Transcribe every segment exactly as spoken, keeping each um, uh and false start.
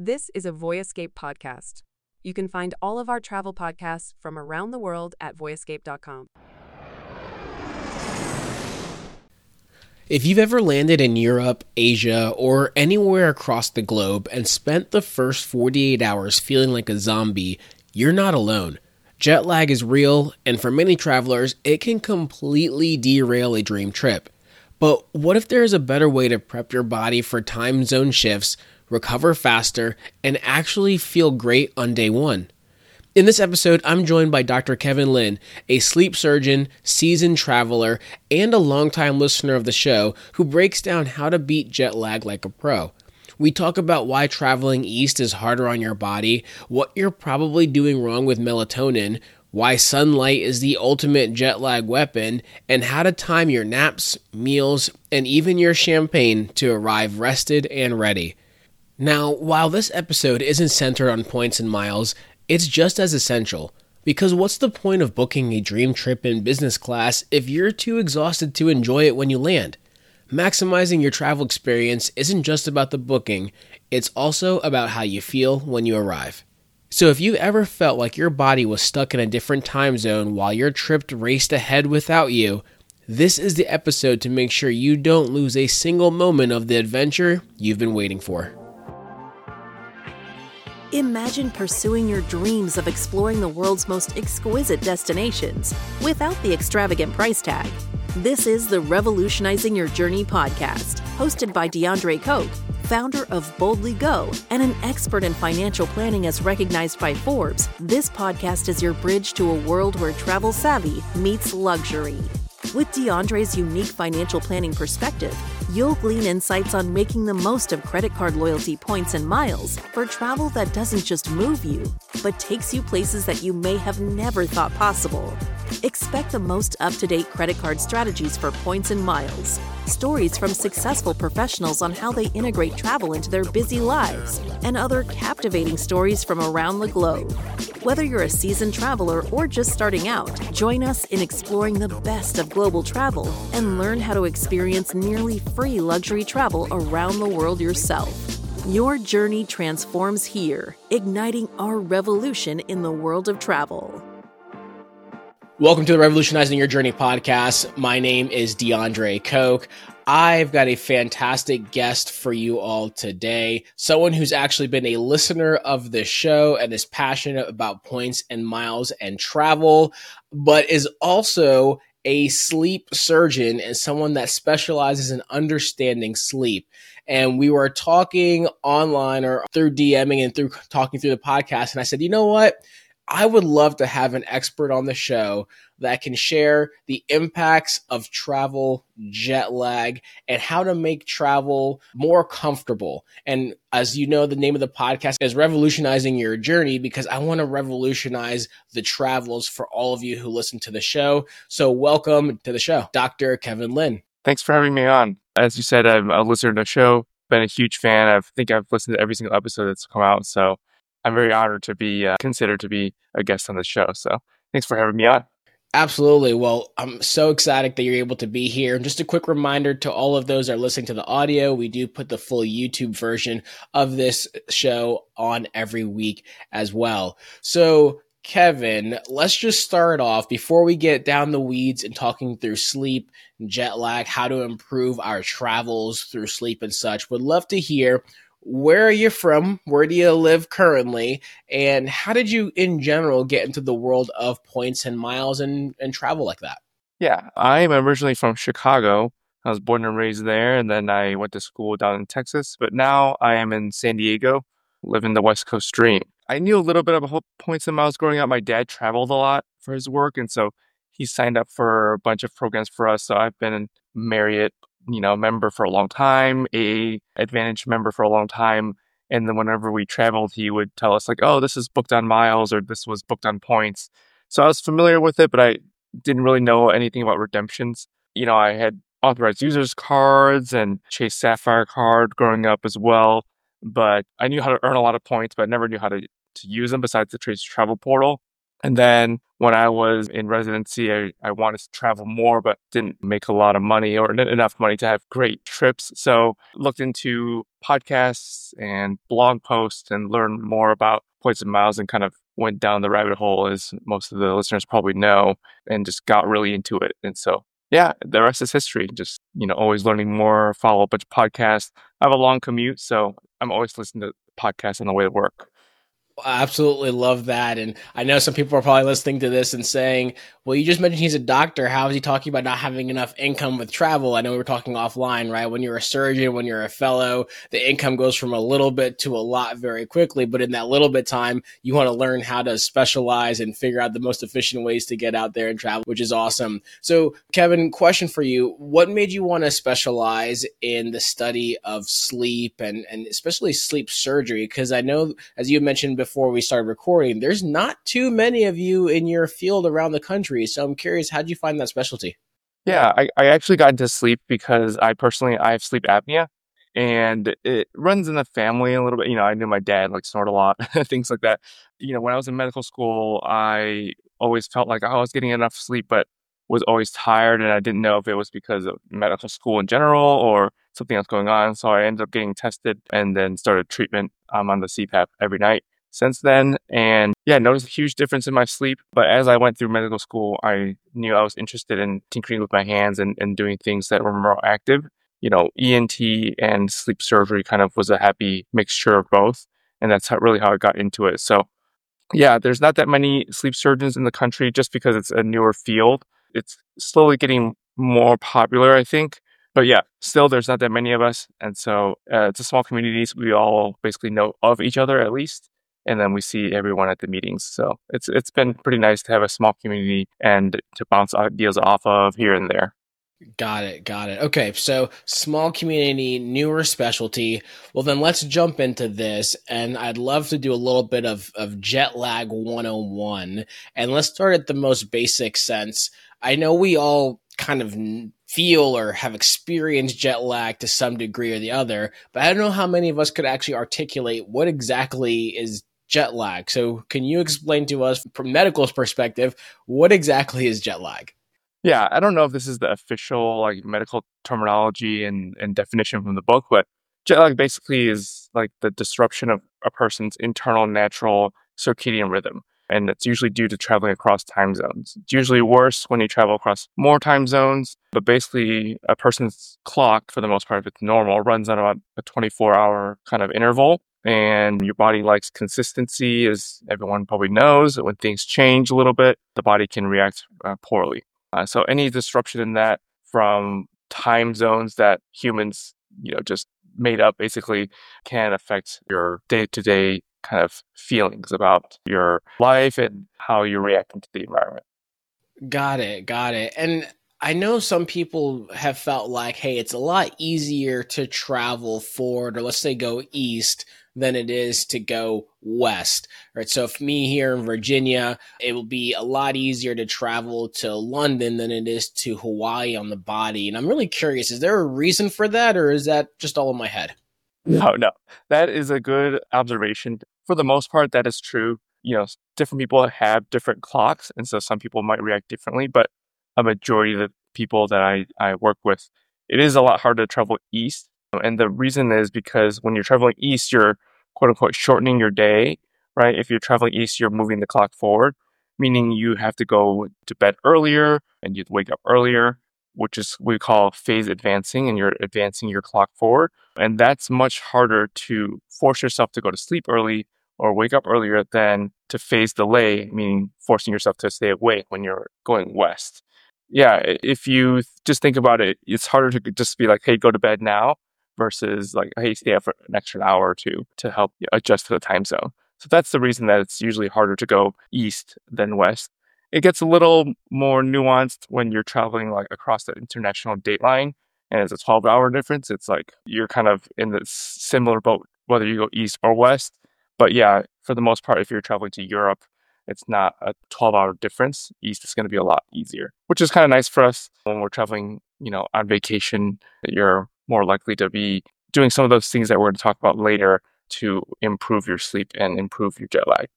This is a Voyescape podcast. You can find all of our travel podcasts from around the world at voyescape dot com. If you've ever landed in Europe, Asia, or anywhere across the globe and spent the first forty-eight hours feeling like a zombie, you're not alone. Jet lag is real, and for many travelers, it can completely derail a dream trip. But what if there is a better way to prep your body for time zone shifts, recover faster, and actually feel great on day one? In this episode, I'm joined by Doctor Kevin Lin, a sleep surgeon, seasoned traveler, and a longtime listener of the show who breaks down how to beat jet lag like a pro. We talk about why traveling east is harder on your body, what you're probably doing wrong with melatonin, why sunlight is the ultimate jet lag weapon, and how to time your naps, meals, and even your champagne to arrive rested and ready. Now, while this episode isn't centered on points and miles, it's just as essential, because what's the point of booking a dream trip in business class if you're too exhausted to enjoy it when you land? Maximizing your travel experience isn't just about the booking, it's also about how you feel when you arrive. So if you've ever felt like your body was stuck in a different time zone while your trip raced ahead without you, this is the episode to make sure you don't lose a single moment of the adventure you've been waiting for. Imagine pursuing your dreams of exploring the world's most exquisite destinations without the extravagant price tag. This is the Revolutionizing Your Journey podcast, hosted by DeAndre Koch, founder of Boldly Go and an expert in financial planning as recognized by Forbes. This podcast is your bridge to a world where travel savvy meets luxury. With DeAndre's unique financial planning perspective, you'll glean insights on making the most of credit card loyalty points and miles for travel that doesn't just move you, but takes you places that you may have never thought possible. Expect the most up-to-date credit card strategies for points and miles, stories from successful professionals on how they integrate travel into their busy lives, and other captivating stories from around the globe. Whether you're a seasoned traveler or just starting out, join us in exploring the best of global travel and learn how to experience nearly free luxury travel around the world yourself. Your journey transforms here, igniting our revolution in the world of travel. Welcome to the Revolutionizing Your Journey podcast. My name is DeAndre Koch. I've got a fantastic guest for you all today, someone who's actually been a listener of the show and is passionate about points and miles and travel, but is also a sleep surgeon and someone that specializes in understanding sleep. And we were talking online or through DMing and through talking through the podcast, and I said, you know what? I would love to have an expert on the show that can share the impacts of travel, jet lag, and how to make travel more comfortable. And as you know, the name of the podcast is Revolutionizing Your Journey, because I want to revolutionize the travels for all of you who listen to the show. So welcome to the show, Doctor Kevin Lin. Thanks for having me on. As you said, I'm a listener to the show, been a huge fan. I think I've listened to every single episode that's come out. So I'm very honored to be uh, considered to be a guest on the show. So thanks for having me on. Absolutely. Well, I'm so excited that you're able to be here. And just a quick reminder to all of those that are listening to the audio, we do put the full YouTube version of this show on every week as well. So Kevin, let's just start off before we get down the weeds and talking through sleep, jet lag, how to improve our travels through sleep and such. Would love to hear, where are you from? Where do you live currently? And how did you, in general, get into the world of points and miles and, and travel like that? Yeah, I'm originally from Chicago. I was born and raised there, and then I went to school down in Texas. But now I am in San Diego, living the West Coast dream. I knew a little bit about points and miles growing up. My dad traveled a lot for his work, and so he signed up for a bunch of programs for us. So I've been a Marriott you know, member for a long time, a Advantage member for a long time. And then whenever we traveled, he would tell us like, oh, this is booked on miles or this was booked on points. So I was familiar with it, but I didn't really know anything about redemptions. You know, I had authorized users cards and Chase Sapphire card growing up as well. But I knew how to earn a lot of points, but I never knew how to, to use them besides the Chase Travel Portal. And then when I was in residency, I, I wanted to travel more, but didn't make a lot of money or n- enough money to have great trips. So looked into podcasts and blog posts and learned more about Points and Miles and kind of went down the rabbit hole, as most of the listeners probably know, and just got really into it. And so, yeah, the rest is history. Just, you know, always learning more, follow a bunch of podcasts. I have a long commute, so I'm always listening to podcasts on the way to work. I absolutely love that. And I know some people are probably listening to this and saying, well, you just mentioned he's a doctor. How is he talking about not having enough income with travel? I know we were talking offline, right? When you're a surgeon, when you're a fellow, the income goes from a little bit to a lot very quickly. But in that little bit time, you want to learn how to specialize and figure out the most efficient ways to get out there and travel, which is awesome. So, Kevin, question for you. What made you want to specialize in the study of sleep and, and especially sleep surgery? Because I know, as you mentioned before we started recording, there's not too many of you in your field around the country. So I'm curious, how did you find that specialty? Yeah, I, I actually got into sleep because I personally, I have sleep apnea and it runs in the family a little bit. You know, I knew my dad like snort a lot, things like that. You know, when I was in medical school, I always felt like I was getting enough sleep, but was always tired. And I didn't know if it was because of medical school in general or something else going on. So I ended up getting tested and then started treatment. I'm on the C PAP every night since then. And yeah, noticed a huge difference in my sleep. But as I went through medical school, I knew I was interested in tinkering with my hands and, and doing things that were more active. You know, E N T and sleep surgery kind of was a happy mixture of both. And that's how, really how I got into it. So yeah, there's not that many sleep surgeons in the country just because it's a newer field. It's slowly getting more popular, I think. But yeah, still there's not that many of us. And so uh, it's a small community. So we all basically know of each other at least. And then we see everyone at the meetings. So it's it's been pretty nice to have a small community and to bounce ideas off of here and there. Got it. Got it. Okay. So small community, newer specialty. Well, then let's jump into this. And I'd love to do a little bit of, of jet lag one oh one. And let's start at the most basic sense. I know we all kind of feel or have experienced jet lag to some degree or the other, but I don't know how many of us could actually articulate what exactly is jet lag. So can you explain to us from medical's perspective, what exactly is jet lag? Yeah, I don't know if this is the official like medical terminology and, and definition from the book, but jet lag basically is like the disruption of a person's internal natural circadian rhythm. And it's usually due to traveling across time zones. It's usually worse when you travel across more time zones, but basically a person's clock, for the most part, if it's normal, runs on about a twenty-four hour kind of interval. And your body likes consistency, as everyone probably knows. When things change a little bit, the body can react uh, poorly. Uh, so any disruption in that from time zones that humans, you know, just made up basically can affect your day-to-day kind of feelings about your life and how you're reacting to the environment. Got it. Got it. And I know some people have felt like, hey, it's a lot easier to travel forward or let's say go east than it is to go west, right? So if me here in Virginia, it will be a lot easier to travel to London than it is to Hawaii on the body. And I'm really curious, is there a reason for that or is that just all in my head? No, no, that is a good observation. For the most part, that is true. You know, different people have different clocks. And so some people might react differently, but a majority of the people that I, I work with, it is a lot harder to travel east. And the reason is because when you're traveling east, you're quote unquote shortening your day, right? If you're traveling east, you're moving the clock forward, meaning you have to go to bed earlier and you have to wake up earlier, which is we call phase advancing, and you're advancing your clock forward. And that's much harder to force yourself to go to sleep early or wake up earlier than to phase delay, meaning forcing yourself to stay awake when you're going west. Yeah, if you just think about it, it's harder to just be like, hey, go to bed now versus like, hey, stay up for an extra hour or two to help you adjust to the time zone. So that's the reason that it's usually harder to go east than west. It gets a little more nuanced when you're traveling like across the international date line and it's a twelve hour difference. It's like you're kind of in the similar boat, whether you go east or west. But yeah, for the most part, if you're traveling to Europe, it's not a twelve hour difference. East is going to be a lot easier, which is kind of nice for us when we're traveling, you know, on vacation, that you're more likely to be doing some of those things that we're going to talk about later to improve your sleep and improve your jet lag.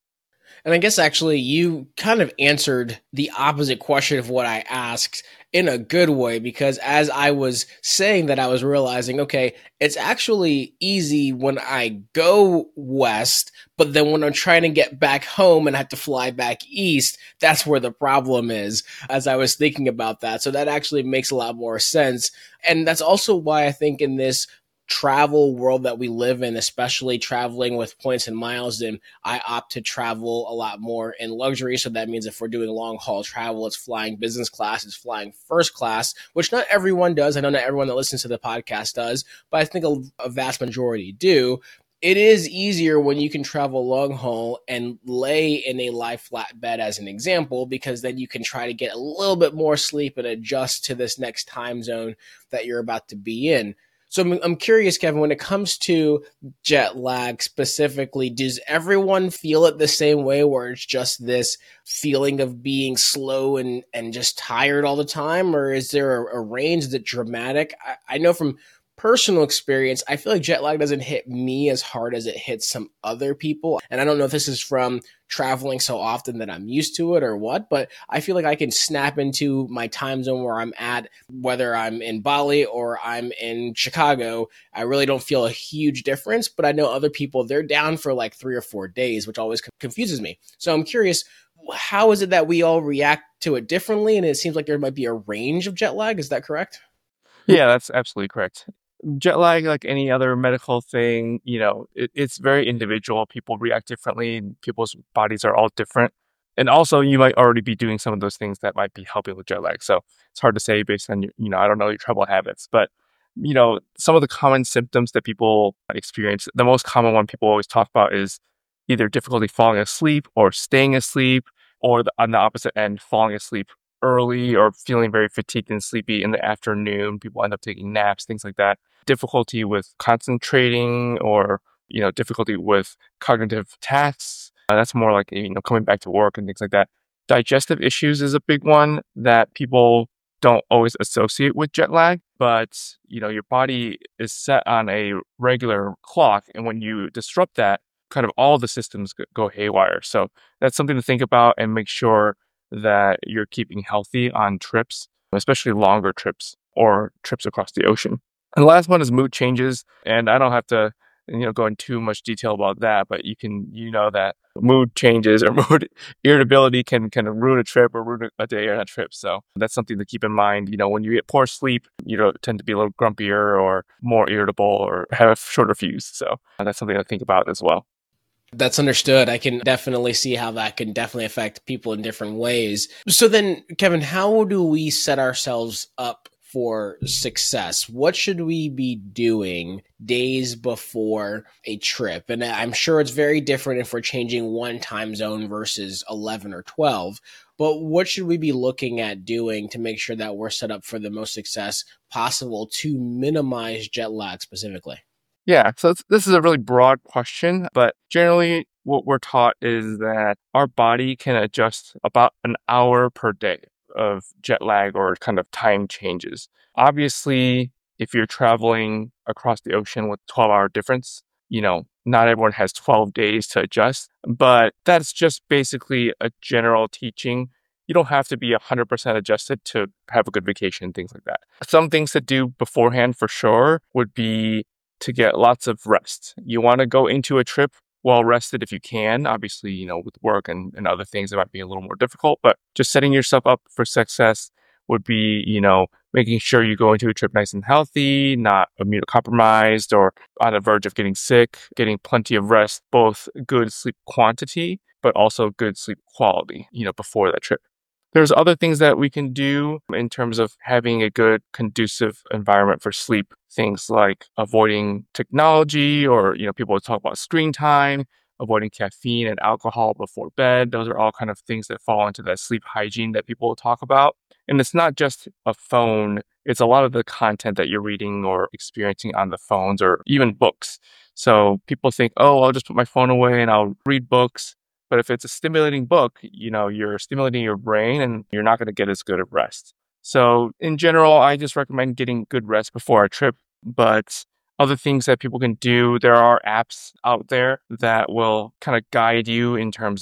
And I guess actually you kind of answered the opposite question of what I asked in a good way, because as I was saying that, I was realizing, okay, it's actually easy when I go west, but then when I'm trying to get back home and I have to fly back east, that's where the problem is, as I was thinking about that. So that actually makes a lot more sense. And that's also why I think in this travel world that we live in, especially traveling with points and miles, then I opt to travel a lot more in luxury. So that means if we're doing long haul travel, it's flying business class, it's flying first class, which not everyone does. I know not everyone that listens to the podcast does, but I think a, a vast majority do. It is easier when you can travel long haul and lay in a lie flat bed as an example, because then you can try to get a little bit more sleep and adjust to this next time zone that you're about to be in. So I'm, I'm curious, Kevin, when it comes to jet lag specifically, does everyone feel it the same way, where it's just this feeling of being slow and, and just tired all the time? Or is there a, a range that's dramatic? I, I know from personal experience, I feel like jet lag doesn't hit me as hard as it hits some other people. And I don't know if this is from traveling so often that I'm used to it or what, but I feel like I can snap into my time zone where I'm at, whether I'm in Bali or I'm in Chicago. I really don't feel a huge difference, but I know other people, they're down for like three or four days, which always confuses me. So I'm curious, how is it that we all react to it differently? And it seems like there might be a range of jet lag. Is that correct? Yeah, that's absolutely correct. Jet lag, like any other medical thing, you know, it, it's very individual. People react differently, and people's bodies are all different. And also, you might already be doing some of those things that might be helping with jet lag. So it's hard to say based on your, you know, I don't know your travel habits, but you know, some of the common symptoms that people experience, the most common one people always talk about is either difficulty falling asleep or staying asleep, or the, on the opposite end, falling asleep early or feeling very fatigued and sleepy in the afternoon. People end up taking naps, things like that. Difficulty with concentrating, or, you know, difficulty with cognitive tasks. Uh, that's more like, you know, coming back to work and things like that. Digestive issues is a big one that people don't always associate with jet lag, but, you know, your body is set on a regular clock. And when you disrupt that, kind of all the systems go haywire. So that's something to think about and make sure that you're keeping healthy on trips, especially longer trips or trips across the ocean. And the last one is mood changes. And I don't have to, you know, go into too much detail about that, but you can, you know, that mood changes or mood irritability can kind of ruin a trip or ruin a day or a trip. So that's something to keep in mind. You know, when you get poor sleep, you know, tend to be a little grumpier or more irritable or have a shorter fuse. So that's something to think about as well. That's understood. I can definitely see how that can definitely affect people in different ways. So then, Kevin, how do we set ourselves up for success? What should we be doing days before a trip? And I'm sure it's very different if we're changing one time zone versus eleven or twelve, but what should we be looking at doing to make sure that we're set up for the most success possible to minimize jet lag specifically? Yeah, so it's, this is a really broad question, but generally what we're taught is that our body can adjust about an hour per day of jet lag or kind of time changes. Obviously, if you're traveling across the ocean with twelve hour difference, you know, not everyone has twelve days to adjust, but that's just basically a general teaching. You don't have to be one hundred percent adjusted to have a good vacation, things like that. Some things to do beforehand for sure would be to get lots of rest. You want to go into a trip well rested if you can. Obviously, you know, with work and, and other things, it might be a little more difficult, but just setting yourself up for success would be, you know, making sure you go into a trip nice and healthy, not immunocompromised or on the verge of getting sick, getting plenty of rest, both good sleep quantity, but also good sleep quality, you know, before that trip. There's other things that we can do in terms of having a good, conducive environment for sleep. Things like avoiding technology, or, you know, people talk about screen time, avoiding caffeine and alcohol before bed. Those are all kind of things that fall into that sleep hygiene that people talk about. And it's not just a phone. It's a lot of the content that you're reading or experiencing on the phones or even books. So people think, oh, I'll just put my phone away and I'll read books. But if it's a stimulating book, you know, you're stimulating your brain and you're not going to get as good of rest. So in general, I just recommend getting good rest before a trip. But other things that people can do, there are apps out there that will kind of guide you in terms of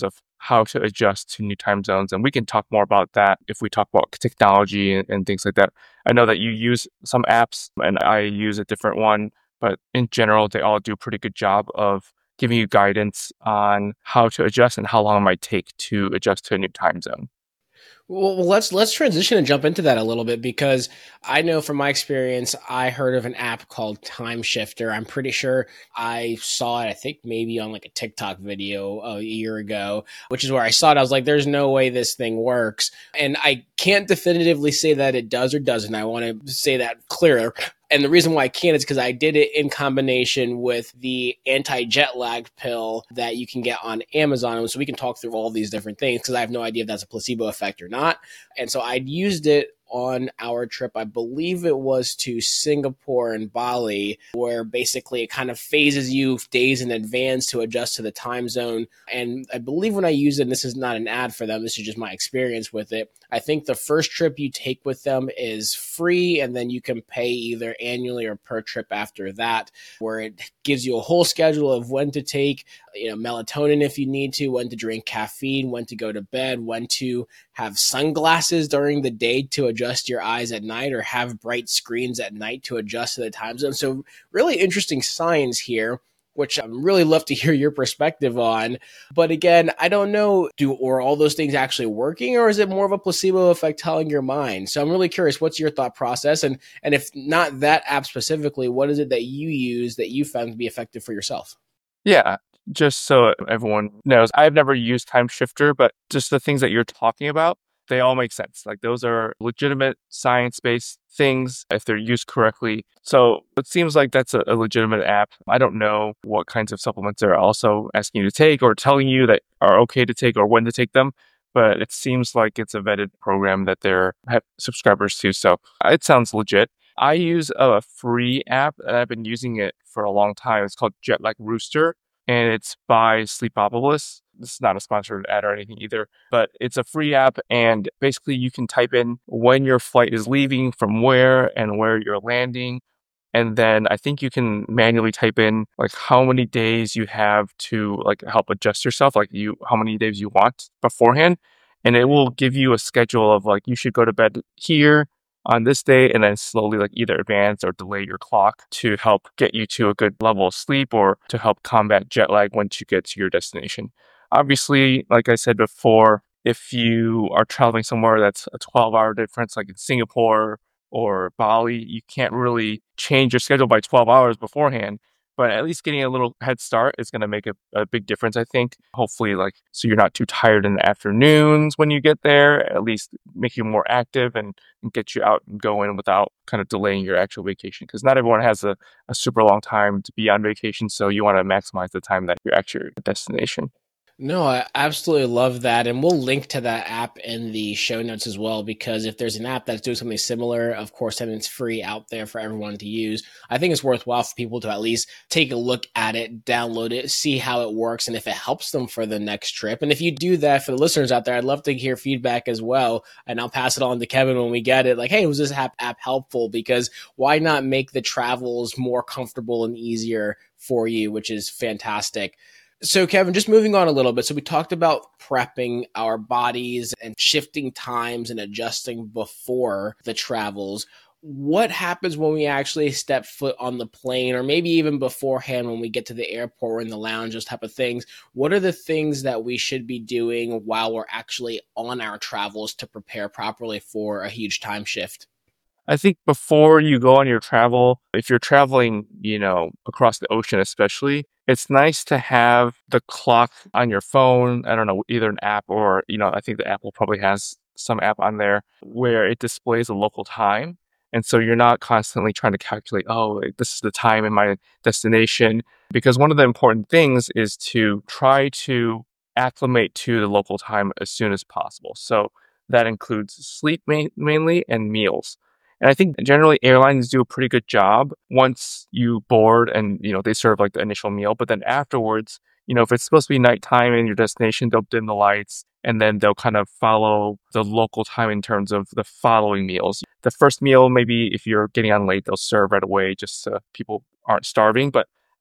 how to adjust to new time zones. And we can talk more about that if we talk about technology and, and things like that. I know that you use some apps and I use a different one, but in general, they all do a pretty good job of giving you guidance on how to adjust and how long it might take to adjust to a new time zone. Well, well, let's let's transition and jump into that a little bit, because I know from my experience, I heard of an app called Time Shifter. I'm pretty sure I saw it, I think maybe on like a TikTok video a year ago, which is where I saw it. I was like, there's no way this thing works. And I can't definitively say that it does or doesn't. I want to say that clearer. And the reason why I can't is because I did it in combination with the anti-jet lag pill that you can get on Amazon. So we can talk through all these different things, because I have no idea if that's a placebo effect or not. And so I used it on our trip. I believe it was to Singapore and Bali, where basically it kind of phases you days in advance to adjust to the time zone. And I believe when I use it, and this is not an ad for them, this is just my experience with it, I think the first trip you take with them is free, and then you can pay either annually or per trip after that, where it gives you a whole schedule of when to take, you know, melatonin if you need to, when to drink caffeine, when to go to bed, when to have sunglasses during the day to adjust your eyes at night, or have bright screens at night to adjust to the time zone. So really interesting science here, which I'd really love to hear your perspective on. But again, I don't know, do or all those things actually working, or is it more of a placebo effect telling your mind? So I'm really curious, what's your thought process? And and if not that app specifically, what is it that you use that you found to be effective for yourself? Yeah, just so everyone knows, I've never used Time Shifter, but just the things that you're talking about, they all make sense. Like, those are legitimate science-based things if they're used correctly. So it seems like that's a, a legitimate app. I don't know what kinds of supplements they're also asking you to take or telling you that are okay to take or when to take them, but it seems like it's a vetted program that they're have subscribers to. So it sounds legit. I use a free app, and I've been using it for a long time. It's called Jetlag Rooster, and it's by Sleepopolis. This is not a sponsored ad or anything either, but it's a free app, and basically you can type in when your flight is leaving, from where, and where you're landing. And then I think you can manually type in like how many days you have to like help adjust yourself, like you how many days you want beforehand. And it will give you a schedule of like, you should go to bed here on this day, and then slowly like either advance or delay your clock to help get you to a good level of sleep, or to help combat jet lag once you get to your destination. Obviously, like I said before, if you are traveling somewhere that's a twelve hour difference, like in Singapore or Bali, you can't really change your schedule by twelve hours beforehand. But at least getting a little head start is going to make a, a big difference, I think. Hopefully, like, so you're not too tired in the afternoons when you get there, at least make you more active and, and get you out and going without kind of delaying your actual vacation. Because not everyone has a, a super long time to be on vacation, so you want to maximize the time that you're actually at your destination. No, I absolutely love that. And we'll link to that app in the show notes as well, because if there's an app that's doing something similar, of course, and it's free out there for everyone to use, I think it's worthwhile for people to at least take a look at it, download it, see how it works, and if it helps them for the next trip. And if you do that, for the listeners out there, I'd love to hear feedback as well. And I'll pass it on to Kevin when we get it. Like, hey, was this app, app helpful? Because why not make the travels more comfortable and easier for you, which is fantastic. So Kevin, just moving on a little bit. So we talked about prepping our bodies and shifting times and adjusting before the travels. What happens when we actually step foot on the plane, or maybe even beforehand when we get to the airport or in the lounge, those type of things? What are the things that we should be doing while we're actually on our travels to prepare properly for a huge time shift? I think before you go on your travel, if you're traveling, you know, across the ocean especially, it's nice to have the clock on your phone. I don't know, either an app or, you know, I think the Apple probably has some app on there where it displays a local time. And so you're not constantly trying to calculate, oh, this is the time in my destination. Because one of the important things is to try to acclimate to the local time as soon as possible. So that includes sleep ma- mainly and meals. And I think generally airlines do a pretty good job once you board and, you know, they serve like the initial meal. But then afterwards, you know, if it's supposed to be nighttime in your destination, they'll dim the lights, and then they'll kind of follow the local time in terms of the following meals. The first meal, maybe if you're getting on late, they'll serve right away just so people aren't starving. But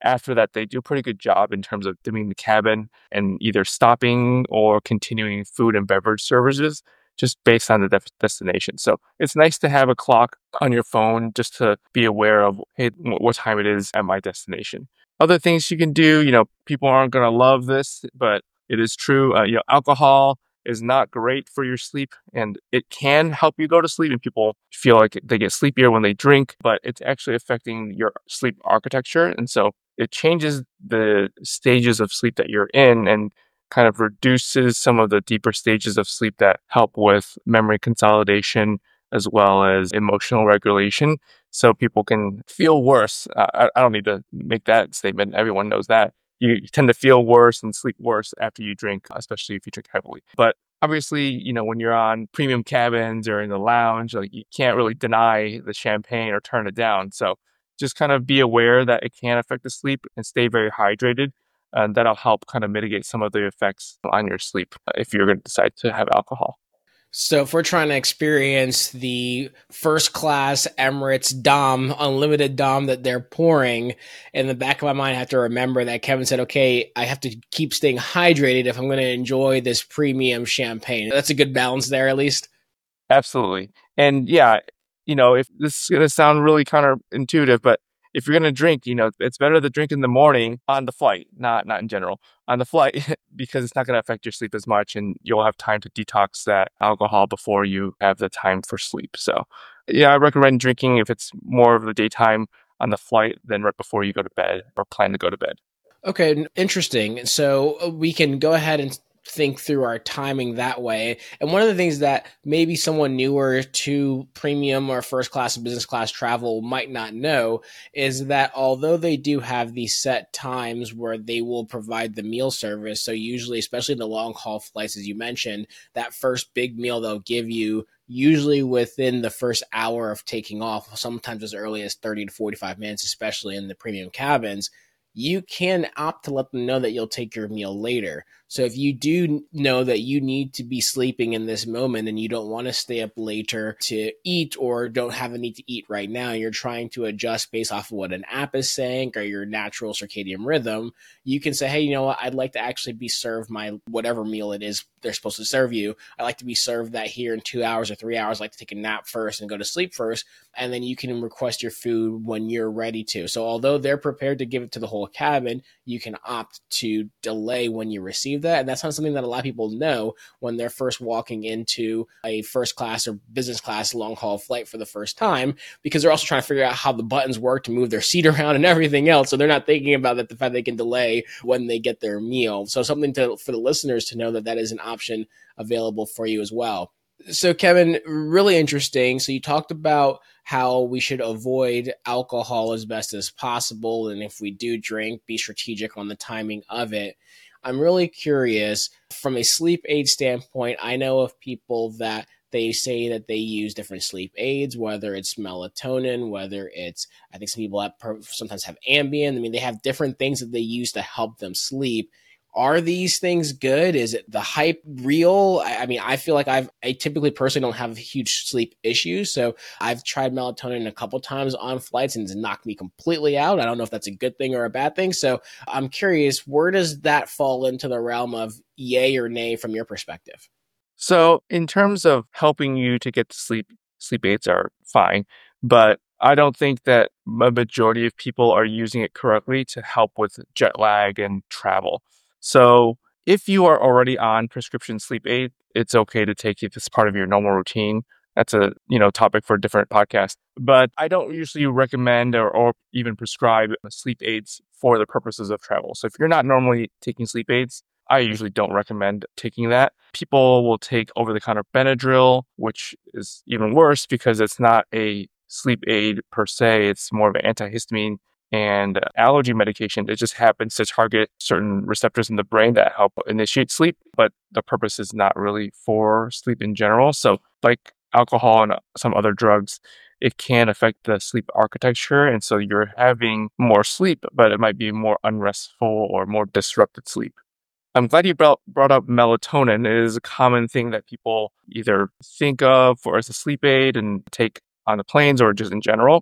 after that, they do a pretty good job in terms of dimming the cabin and either stopping or continuing food and beverage services just based on the def- destination. So it's nice to have a clock on your phone just to be aware of, hey, what time it is at my destination. Other things you can do, you know, people aren't going to love this, but it is true. Uh, you know, alcohol is not great for your sleep, and it can help you go to sleep, and people feel like they get sleepier when they drink, but it's actually affecting your sleep architecture. And so it changes the stages of sleep that you're in and kind of reduces some of the deeper stages of sleep that help with memory consolidation as well as emotional regulation. So people can feel worse. Uh, I, I don't need to make that statement. Everyone knows that. You tend to feel worse and sleep worse after you drink, especially if you drink heavily. But obviously, you know, when you're on premium cabins or in the lounge, like you can't really deny the champagne or turn it down. So just kind of be aware that it can affect the sleep and stay very hydrated. And that'll help kind of mitigate some of the effects on your sleep if you're going to decide to have alcohol. So if we're trying to experience the first class Emirates Dom, unlimited Dom that they're pouring, in the back of my mind, I have to remember that Kevin said, okay, I have to keep staying hydrated if I'm going to enjoy this premium champagne. That's a good balance there, at least. Absolutely. And yeah, you know, if this is going to sound really counterintuitive, but if you're going to drink, you know, it's better to drink in the morning on the flight, not not in general, on the flight, because it's not going to affect your sleep as much and you'll have time to detox that alcohol before you have the time for sleep. So yeah, I recommend drinking if it's more of the daytime on the flight than right before you go to bed or plan to go to bed. Okay, interesting. So we can go ahead and think through our timing that way. And one of the things that maybe someone newer to premium or first class and business class travel might not know is that although they do have these set times where they will provide the meal service, so usually, especially in the long haul flights, as you mentioned, that first big meal they'll give you usually within the first hour of taking off, sometimes as early as thirty to forty-five minutes, especially in the premium cabins, you can opt to let them know that you'll take your meal later. So if you do know that you need to be sleeping in this moment and you don't want to stay up later to eat or don't have a need to eat right now, you're trying to adjust based off of what an app is saying or your natural circadian rhythm, you can say, hey, you know what, I'd like to actually be served my whatever meal it is they're supposed to serve you. I like to be served that here in two hours or three hours. I like to take a nap first and go to sleep first. And then you can request your food when you're ready to. So although they're prepared to give it to the whole cabin, you can opt to delay when you receive that. And that's not something that a lot of people know when they're first walking into a first class or business class long haul flight for the first time, because they're also trying to figure out how the buttons work to move their seat around and everything else. So they're not thinking about that, the fact they can delay when they get their meal. So something to for the listeners to know that that is an option available for you as well. So Kevin, really interesting. So you talked about how we should avoid alcohol as best as possible. And if we do drink, be strategic on the timing of it. I'm really curious from a sleep aid standpoint. I know of people that they say that they use different sleep aids, whether it's melatonin, whether it's, I think some people have, sometimes have Ambien. I mean, they have different things that they use to help them sleep. Are these things good? Is it the hype real? I, I mean, I feel like I've, I typically personally don't have huge sleep issues. So I've tried melatonin a couple times on flights and it's knocked me completely out. I don't know if that's a good thing or a bad thing. So I'm curious, where does that fall into the realm of yay or nay from your perspective? So in terms of helping you to get to sleep, sleep aids are fine, but I don't think that a majority of people are using it correctly to help with jet lag and travel. So if you are already on prescription sleep aid, it's okay to take it as part of your normal routine. That's a you know topic for a different podcast. But I don't usually recommend or, or even prescribe sleep aids for the purposes of travel. So if you're not normally taking sleep aids, I usually don't recommend taking that. People will take over-the-counter Benadryl, which is even worse because it's not a sleep aid per se. It's more of an antihistamine and allergy medication. It just happens to target certain receptors in the brain that help initiate sleep, but the purpose is not really for sleep in general. So like alcohol and some other drugs, it can affect the sleep architecture. And so you're having more sleep, but it might be more unrestful or more disrupted sleep. I'm glad you brought, brought up melatonin. It is a common thing that people either think of or as a sleep aid and take on the planes or just in general.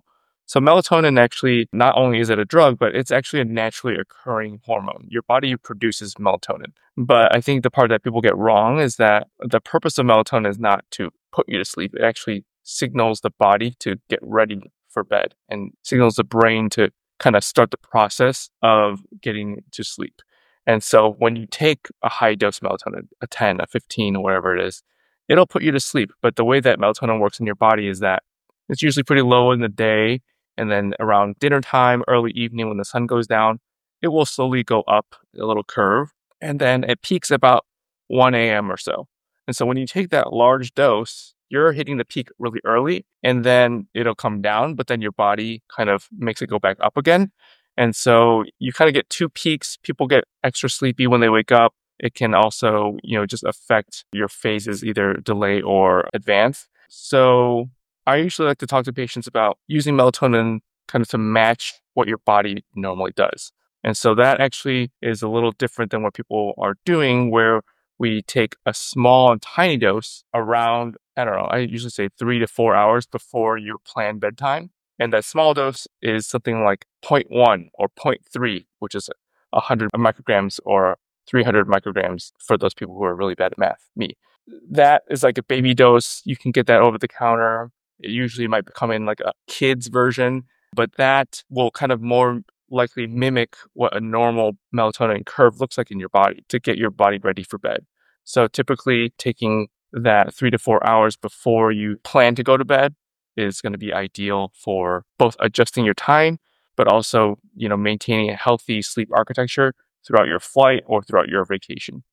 So melatonin actually, not only is it a drug, but it's actually a naturally occurring hormone. Your body produces melatonin. But I think the part that people get wrong is that the purpose of melatonin is not to put you to sleep. It actually signals the body to get ready for bed and signals the brain to kind of start the process of getting to sleep. And so when you take a high dose melatonin, a ten, a fifteen, or whatever it is, it'll put you to sleep. But the way that melatonin works in your body is that it's usually pretty low in the day. And then around dinner time, early evening when the sun goes down, it will slowly go up a little curve. And then it peaks about one a.m. or so. And so when you take that large dose, you're hitting the peak really early and then it'll come down, but then your body kind of makes it go back up again. And so you kind of get two peaks. People get extra sleepy when they wake up. It can also, you know, just affect your phases, either delay or advance. So I usually like to talk to patients about using melatonin kind of to match what your body normally does. And so that actually is a little different than what people are doing, where we take a small and tiny dose around, I don't know, I usually say three to four hours before your planned bedtime. And that small dose is something like zero point one or zero point three, which is one hundred micrograms or three hundred micrograms for those people who are really bad at math, me. That is like a baby dose. You can get that over the counter. It usually might come in like a kid's version, but that will kind of more likely mimic what a normal melatonin curve looks like in your body to get your body ready for bed. So typically taking that three to four hours before you plan to go to bed is going to be ideal for both adjusting your time, but also, you know, maintaining a healthy sleep architecture throughout your flight or throughout your vacation.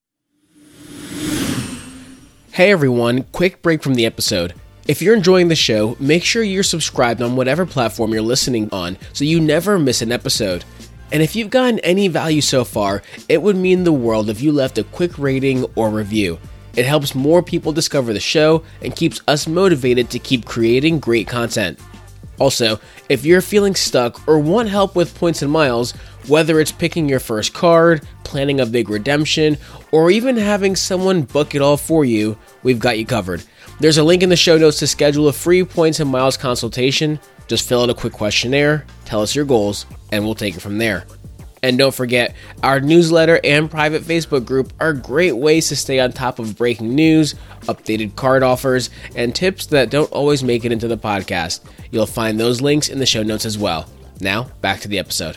Hey everyone, quick break from the episode. If you're enjoying the show, make sure you're subscribed on whatever platform you're listening on so you never miss an episode. And if you've gotten any value so far, it would mean the world if you left a quick rating or review. It helps more people discover the show and keeps us motivated to keep creating great content. Also, if you're feeling stuck or want help with points and miles, whether it's picking your first card, planning a big redemption, or even having someone book it all for you, we've got you covered. There's a link in the show notes to schedule a free points and miles consultation. Just fill out a quick questionnaire, tell us your goals, and we'll take it from there. And don't forget, our newsletter and private Facebook group are great ways to stay on top of breaking news, updated card offers, and tips that don't always make it into the podcast. You'll find those links in the show notes as well. Now, back to the episode.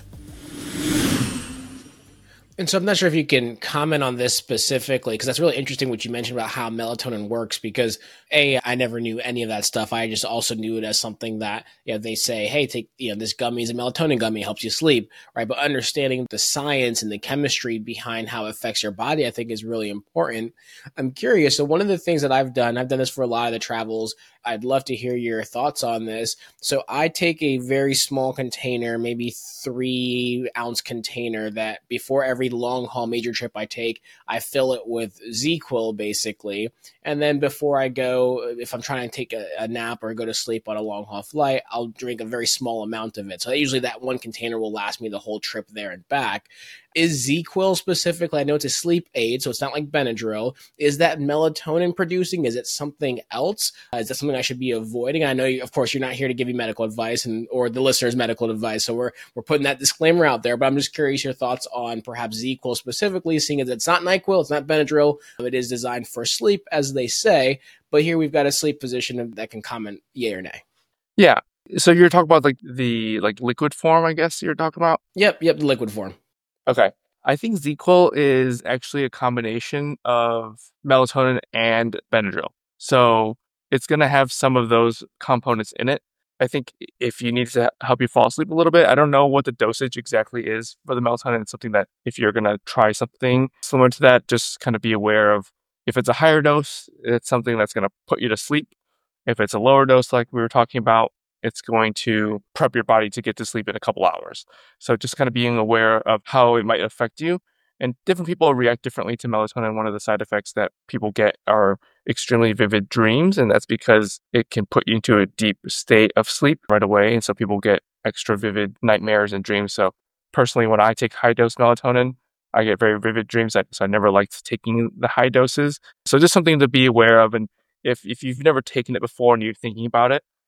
And so I'm not sure if you can comment on this specifically, because that's really interesting what you mentioned about how melatonin works, because A, I never knew any of that stuff. I just also knew it as something that, you know, they say, hey, take, you know, this gummy is a melatonin gummy, helps you sleep, right? But understanding the science and the chemistry behind how it affects your body, I think is really important. I'm curious. So one of the things that I've done, I've done this for a lot of the travels. I'd love to hear your thoughts on this. So I take a very small container, maybe three ounce container, that before every long haul major trip I take, I fill it with ZzzQuil basically. And then before I go, if I'm trying to take a, a nap or go to sleep on a long haul flight, I'll drink a very small amount of it. So usually that one container will last me the whole trip there and back. Is ZzzQuil specifically, I know it's a sleep aid, so it's not like Benadryl. Is that melatonin producing? Is it something else? Uh, is that something I should be avoiding? I know, you, of course, you're not here to give you medical advice and or the listeners medical advice, so we're we're putting that disclaimer out there, but I'm just curious your thoughts on perhaps ZzzQuil specifically, seeing as it's not NyQuil, it's not Benadryl. It is designed for sleep, as they say, but here we've got a sleep physician that can comment yay or nay. Yeah. So you're talking about like the like liquid form, I guess you're talking about? Yep, yep, the liquid form. Okay. I think ZzzQuil is actually a combination of melatonin and Benadryl. So it's going to have some of those components in it. I think if you need to help you fall asleep a little bit, I don't know what the dosage exactly is for the melatonin. It's something that if you're going to try something similar to that, just kind of be aware of. If it's a higher dose, it's something that's going to put you to sleep. If it's a lower dose, like we were talking about, it's going to prep your body to get to sleep in a couple hours. So just kind of being aware of how it might affect you. And different people react differently to melatonin. One of the side effects that people get are extremely vivid dreams. And that's because it can put you into a deep state of sleep right away. And so people get extra vivid nightmares and dreams. So personally, when I take high dose melatonin, I get very vivid dreams. So I never liked taking the high doses. So just something to be aware of. And if, if you've never taken it before and you're thinking about it,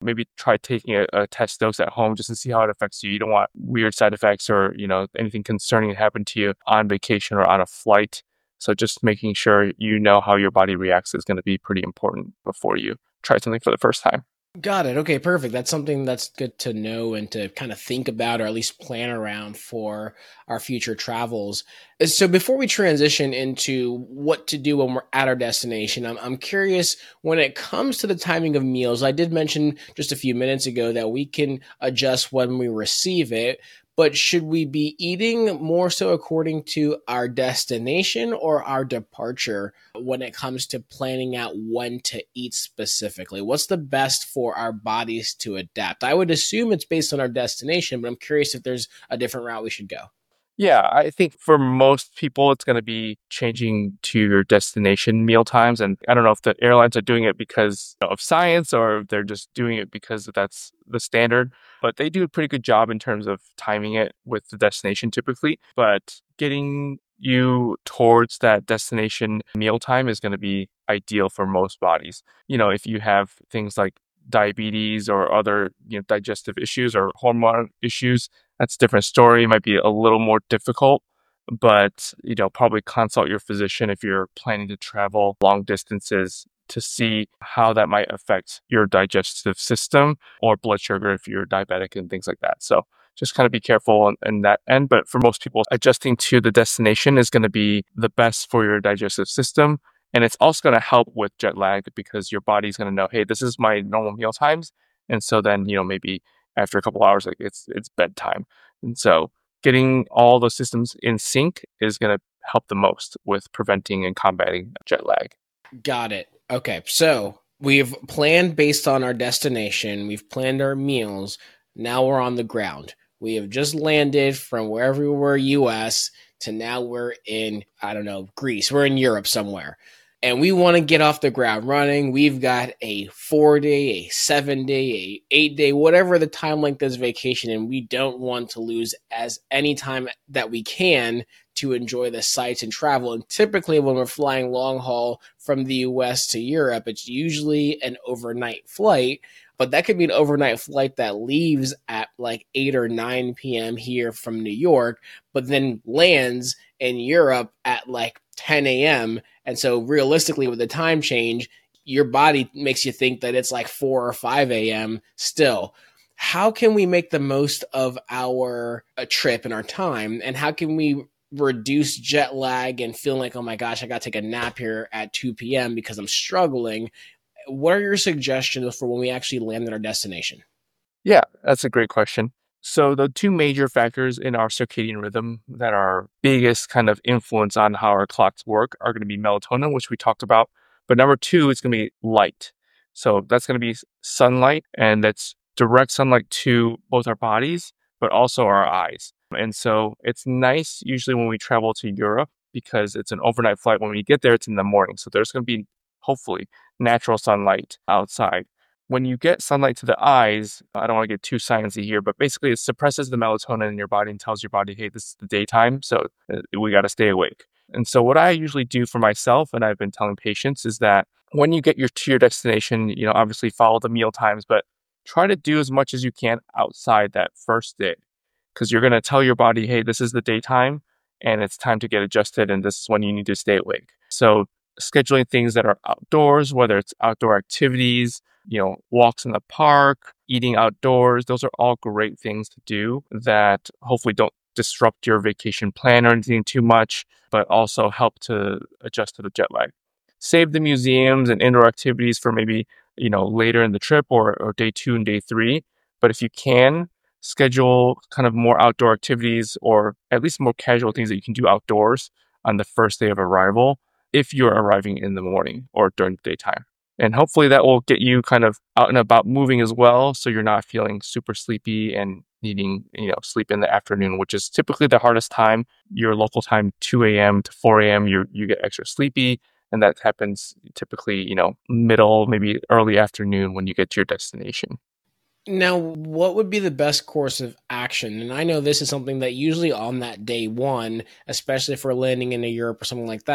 maybe try taking a, a test dose at home just to see how it affects you. You don't want weird side effects or, you know, anything concerning to happen to you on vacation or on a flight. So just making sure you know how your body reacts is going to be pretty important before you try something for the first time. Got it. Okay, perfect. That's something that's good to know and to kind of think about or at least plan around for our future travels. So before we transition into what to do when we're at our destination, I'm, I'm curious when it comes to the timing of meals. I did mention just a few minutes ago that we can adjust when we receive it. But should we be eating more so according to our destination or our departure when it comes to planning out when to eat specifically? What's the best for our bodies to adapt? I would assume it's based on our destination, but I'm curious if there's a different route we should go. Yeah, I think for most people, it's going to be changing to your destination meal times. And I don't know if the airlines are doing it because of science or if they're just doing it because that's the standard, but they do a pretty good job in terms of timing it with the destination typically. But getting you towards that destination meal time is going to be ideal for most bodies. You know, if you have things like diabetes or other, you know, digestive issues or hormone issues, that's a different story. It might be a little more difficult, but, you know, probably consult your physician if you're planning to travel long distances to see how that might affect your digestive system or blood sugar if you're diabetic and things like that. So just kind of be careful in, in that end. But for most people, adjusting to the destination is going to be the best for your digestive system. And it's also going to help with jet lag because your body's going to know, hey, this is my normal meal times. And so then, you know, maybe after a couple hours, like it's it's bedtime. And so getting all those systems in sync is going to help the most with preventing and combating jet lag. Got it. Okay. So we've planned based on our destination. We've planned our meals. Now we're on the ground. We have just landed from wherever we were, U S, to now we're in, I don't know, Greece. We're in Europe somewhere. And we want to get off the ground running. We've got a four-day, a seven-day, a eight-day, whatever the time length is vacation, and we don't want to lose as any time that we can to enjoy the sights and travel. And typically when we're flying long haul from the U S to Europe, it's usually an overnight flight, but that could be an overnight flight that leaves at like eight or nine p.m. here from New York, but then lands in Europe at like ten a.m. And so realistically, with the time change, your body makes you think that it's like four or five a.m. still. How can we make the most of our uh, trip and our time? And how can we reduce jet lag and feel like, oh my gosh, I got to take a nap here at two p.m. because I'm struggling? What are your suggestions for when we actually land at our destination? Yeah, that's a great question. So the two major factors in our circadian rhythm that are biggest kind of influence on how our clocks work are going to be melatonin, which we talked about. But number two is going to be light. So that's going to be sunlight, and that's direct sunlight to both our bodies, but also our eyes. And so it's nice usually when we travel to Europe because it's an overnight flight. When we get there, it's in the morning. So there's going to be hopefully natural sunlight outside. When you get sunlight to the eyes, I don't want to get too sciencey here, but basically it suppresses the melatonin in your body and tells your body, hey, this is the daytime, so we got to stay awake. And so what I usually do for myself, and I've been telling patients, is that when you get your to your destination, you know, obviously follow the meal times, but try to do as much as you can outside that first day, because you're going to tell your body, hey, this is the daytime, and it's time to get adjusted, and this is when you need to stay awake. So scheduling things that are outdoors, whether it's outdoor activities, you know, walks in the park, eating outdoors, those are all great things to do that hopefully don't disrupt your vacation plan or anything too much, but also help to adjust to the jet lag. Save the museums and indoor activities for maybe, you know, later in the trip or, or day two and day three. But if you can, schedule kind of more outdoor activities or at least more casual things that you can do outdoors on the first day of arrival if you're arriving in the morning or during the daytime. And hopefully that will get you kind of out and about moving as well, so you're not feeling super sleepy and needing, you know, sleep in the afternoon, which is typically the hardest time. Your local time, two a.m. to four a.m., you you get extra sleepy, and that happens typically, you know, middle, maybe early afternoon when you get to your destination. Now, what would be the best course of action? And I know this is something that usually on that day one, especially if we're landing into Europe or something like that,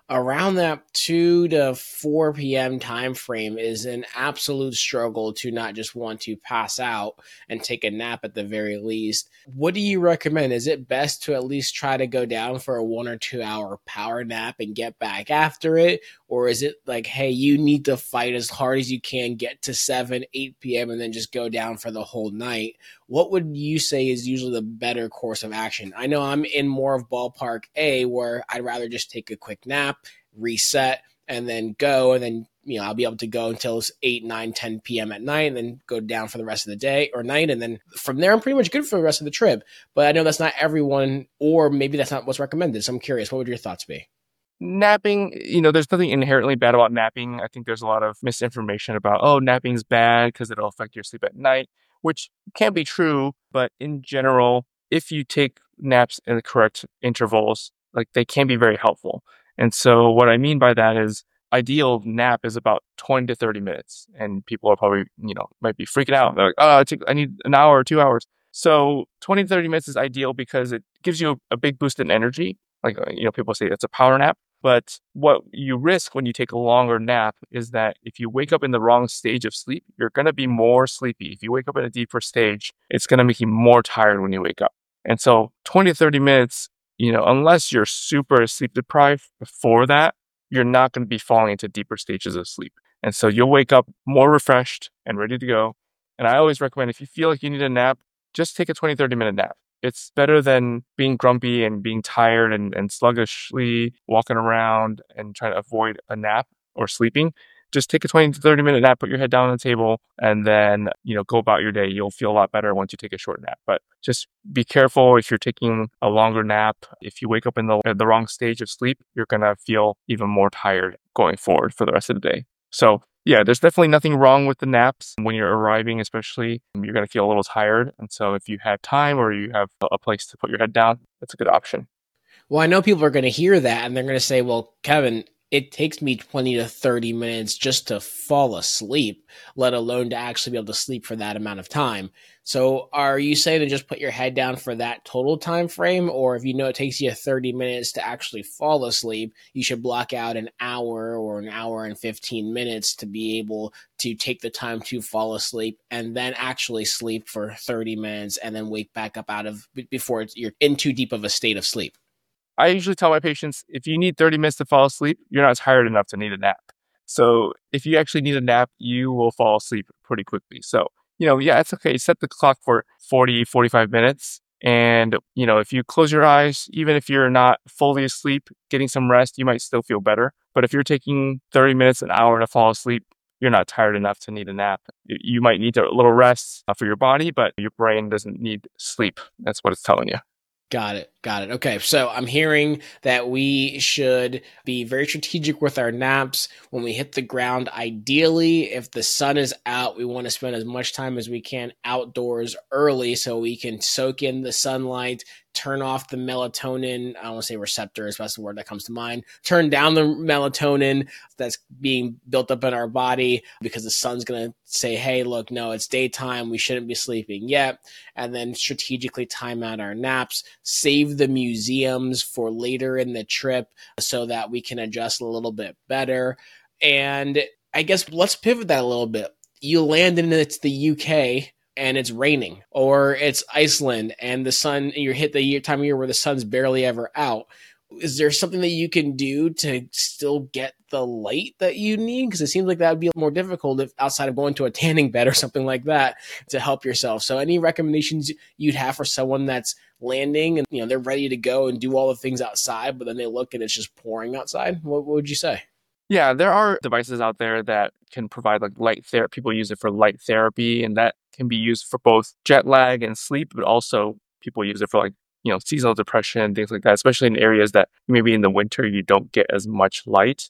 Around that two to four p.m. time frame is an absolute struggle to not just want to pass out and take a nap at the very least. What do you recommend? Is it best to at least try to go down for a one or two hour power nap and get back after it? Or is it like, hey, you need to fight as hard as you can, get to seven, eight p.m. and then just go down for the whole night? What would you say is usually the better course of action? I know I'm in more of ballpark A, where I'd rather just take a quick nap, reset, and then go, and then, you know, I'll be able to go until it's eight, nine, ten p.m. at night, and then go down for the rest of the day or night, and then from there I'm pretty much good for the rest of the trip. But I know that's not everyone, or maybe that's not what's recommended, so I'm curious, what would your thoughts be? Napping, you know, there's nothing inherently bad about napping. I think there's a lot of misinformation about, oh, napping's bad because it'll affect your sleep at night, which can be true. But in general, if you take naps in the correct intervals, like they can be very helpful. And so what I mean by that is ideal nap is about twenty to thirty minutes. And people are probably, you know, might be freaking out. They're like, oh, I, take, I need an hour or two hours. So twenty to thirty minutes is ideal because it gives you a, a big boost in energy. Like, you know, people say it's a power nap. But what you risk when you take a longer nap is that if you wake up in the wrong stage of sleep, you're going to be more sleepy. If you wake up in a deeper stage, it's going to make you more tired when you wake up. And so twenty to thirty minutes, you know, unless you're super sleep deprived before that, you're not going to be falling into deeper stages of sleep. And so you'll wake up more refreshed and ready to go. And I always recommend, if you feel like you need a nap, just take a twenty, thirty minute nap. It's better than being grumpy and being tired and, and sluggishly walking around and trying to avoid a nap or sleeping. Just take a twenty to thirty minute nap, put your head down on the table, and then, you know, go about your day. You'll feel a lot better once you take a short nap. But just be careful if you're taking a longer nap. If you wake up in the, the wrong stage of sleep, you're going to feel even more tired going forward for the rest of the day. So yeah, there's definitely nothing wrong with the naps. When you're arriving, especially, you're going to feel a little tired. And so if you have time or you have a place to put your head down, that's a good option. Well, I know people are going to hear that and they're going to say, well, Kevin, it takes me twenty to thirty minutes just to fall asleep, let alone to actually be able to sleep for that amount of time. So are you saying to just put your head down for that total time frame? Or if you know it takes you thirty minutes to actually fall asleep, you should block out an hour or an hour and fifteen minutes to be able to take the time to fall asleep and then actually sleep for thirty minutes and then wake back up out of before it's, you're in too deep of a state of sleep? I usually tell my patients, if you need thirty minutes to fall asleep, you're not tired enough to need a nap. So if you actually need a nap, you will fall asleep pretty quickly. So, you know, yeah, it's okay. Set the clock for forty, forty-five minutes. And, you know, if you close your eyes, even if you're not fully asleep, getting some rest, you might still feel better. But if you're taking thirty minutes, an hour to fall asleep, you're not tired enough to need a nap. You might need a little rest for your body, but your brain doesn't need sleep. That's what it's telling you. Got it. Got it. Okay. So I'm hearing that we should be very strategic with our naps when we hit the ground. Ideally, if the sun is out, we want to spend as much time as we can outdoors early so we can soak in the sunlight, turn off the melatonin. I don't want to say receptors, but that's the word that comes to mind. Turn down the melatonin that's being built up in our body because the sun's going to say, hey, look, no, it's daytime. We shouldn't be sleeping yet. And then strategically time out our naps, save the museums for later in the trip so that we can adjust a little bit better. And I guess let's pivot that a little bit. You land and it's the U K and it's raining, or it's Iceland and the sun, you hit the year, time of year where the sun's barely ever out. Is there something that you can do to still get the light that you need? Because it seems like that would be more difficult if outside of going to a tanning bed or something like that to help yourself. So any recommendations you'd have for someone that's landing and, you know, they're ready to go and do all the things outside, but then they look and it's just pouring outside? What, what would you say? Yeah, there are devices out there that can provide like light therapy. People use it for light therapy, and that can be used for both jet lag and sleep, but also people use it for like, you know, seasonal depression, things like that, especially in areas that maybe in the winter you don't get as much light.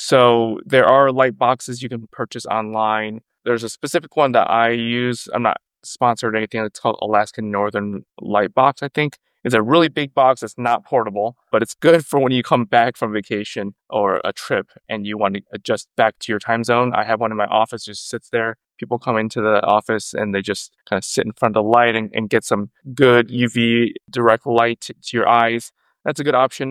So there are light boxes you can purchase online. There's a specific one that I use. I'm not sponsored or anything. It's called Alaskan Northern Light Box, I think. It's a really big box. It's not portable, but it's good for when you come back from vacation or a trip and you want to adjust back to your time zone. I have one in my office, just sits there. People come into the office and they just kind of sit in front of the light and, and get some good U V direct light to, to your eyes. That's a good option.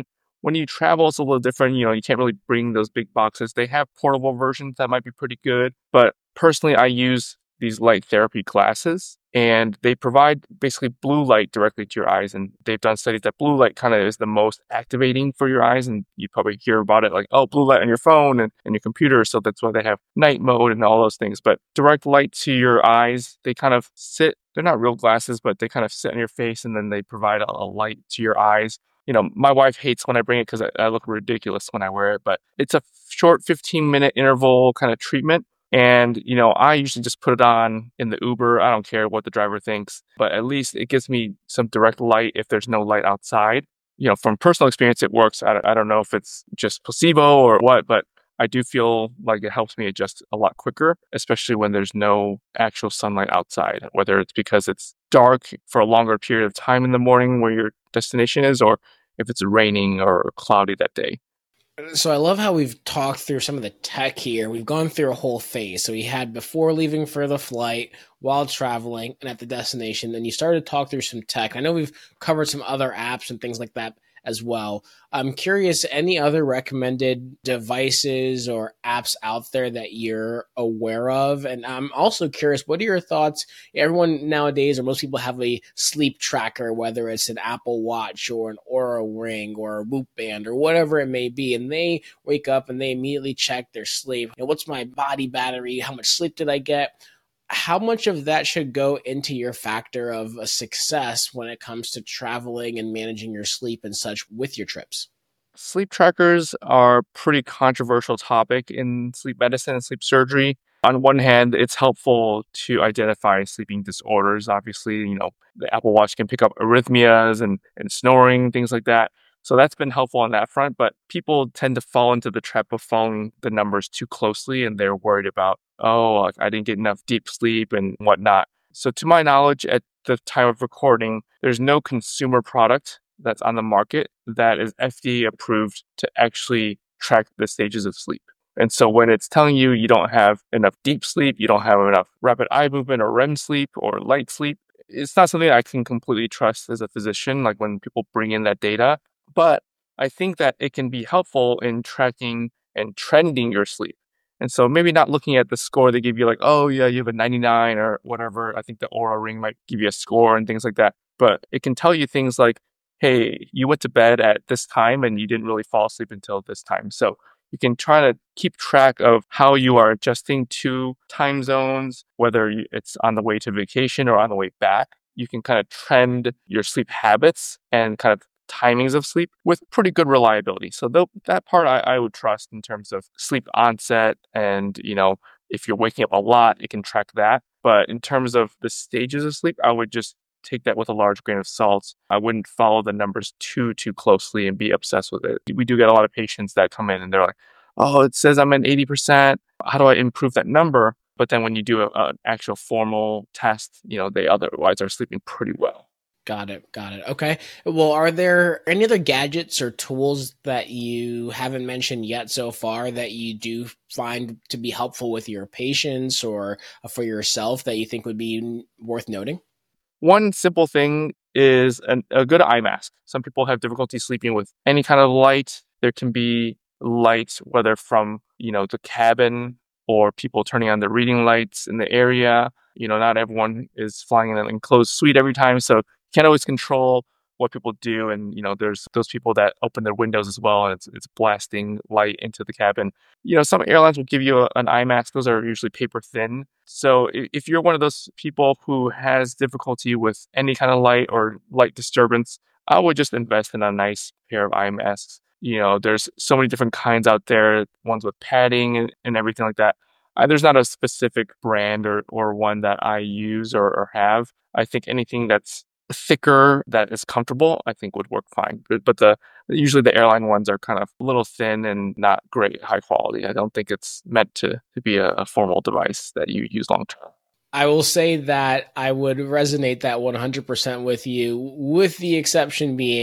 When you travel, it's a little different. You know, you can't really bring those big boxes. They have portable versions that might be pretty good. But personally, I use these light therapy glasses, and they provide basically blue light directly to your eyes. And they've done studies that blue light kind of is the most activating for your eyes. And you probably hear about it like, oh, blue light on your phone and, and your computer. So that's why they have night mode and all those things. But direct light to your eyes, they kind of sit, they're not real glasses, but they kind of sit on your face, and then they provide a, a light to your eyes. You know, my wife hates when I bring it because I, I look ridiculous when I wear it, but it's a short fifteen minute interval kind of treatment. And, you know, I usually just put it on in the Uber. I don't care what the driver thinks, but at least it gives me some direct light if there's no light outside. You know, from personal experience, it works. I, I don't know if it's just placebo or what, but I do feel like it helps me adjust a lot quicker, especially when there's no actual sunlight outside, whether it's because it's dark for a longer period of time in the morning where your destination is, or if it's raining or cloudy that day. So I love how we've talked through some of the tech here. We've gone through a whole phase. So we had before leaving for the flight, while traveling, and at the destination. Then you started to talk through some tech. I know we've covered some other apps and things like that as well. I'm curious, any other recommended devices or apps out there that you're aware of? And I'm also curious, what are your thoughts? Everyone nowadays, or most people, have a sleep tracker, whether it's an Apple Watch or an Oura Ring or a Whoop Band or whatever it may be. And they wake up and they immediately check their sleep. You know, what's my body battery? How much sleep did I get? How much of that should go into your factor of a success when it comes to traveling and managing your sleep and such with your trips? Sleep trackers are a pretty controversial topic in sleep medicine and sleep surgery. On one hand, it's helpful to identify sleeping disorders. Obviously, you know, the Apple Watch can pick up arrhythmias and, and snoring, things like that. So that's been helpful on that front, but people tend to fall into the trap of following the numbers too closely, and they're worried about, oh, like, I didn't get enough deep sleep and whatnot. So to my knowledge, at the time of recording, there's no consumer product that's on the market that is F D A approved to actually track the stages of sleep. And so when it's telling you you don't have enough deep sleep, you don't have enough rapid eye movement or R E M sleep or light sleep, it's not something I can completely trust as a physician, like when people bring in that data. But I think that it can be helpful in tracking and trending your sleep. And so maybe not looking at the score they give you, like, oh, yeah, you have a ninety-nine or whatever. I think the Oura Ring might give you a score and things like that. But it can tell you things like, hey, you went to bed at this time and you didn't really fall asleep until this time. So you can try to keep track of how you are adjusting to time zones, whether it's on the way to vacation or on the way back. You can kind of trend your sleep habits and kind of timings of sleep with pretty good reliability. So th- that part I, I would trust in terms of sleep onset. And, you know, if you're waking up a lot, it can track that. But in terms of the stages of sleep, I would just take that with a large grain of salt. I wouldn't follow the numbers too, too closely and be obsessed with it. We do get a lot of patients that come in and they're like, oh, it says I'm at eighty percent. How do I improve that number? But then when you do an actual formal test, you know, they otherwise are sleeping pretty well. Got it. Got it. Okay. Well, are there any other gadgets or tools that you haven't mentioned yet so far that you do find to be helpful with your patients or for yourself that you think would be worth noting? One simple thing is an, a good eye mask. Some people have difficulty sleeping with any kind of light. There can be light, whether from, you know, the cabin or people turning on the reading lights in the area. You know, not everyone is flying in an enclosed suite every time. So can't always control what people do. And, you know, there's those people that open their windows as well, and it's, it's blasting light into the cabin. You know, some airlines will give you a, an eye mask. Those are usually paper thin. So if, if you're one of those people who has difficulty with any kind of light or light disturbance, I would just invest in a nice pair of eye masks. You know, there's so many different kinds out there, ones with padding and, and everything like that. Uh, there's not a specific brand or, or one that I use or, or have. I think anything that's thicker that is comfortable, I think would work fine. But, but the usually the airline ones are kind of a little thin and not great high quality. I don't think it's meant to, to be a, a formal device that you use long term. I will say that I would resonate that one hundred percent with you, with the exception being